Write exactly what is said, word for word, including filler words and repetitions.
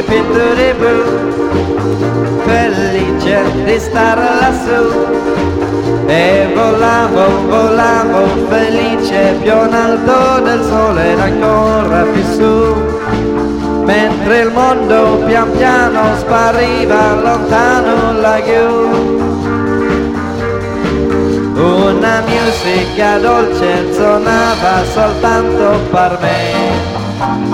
e pitture blu, felice di stare lassù. E volavo, volavo felice più in alto del sole ed ancora più su, mentre il mondo pian piano spariva lontano laggiù. Una musica dolce suonava soltanto per me.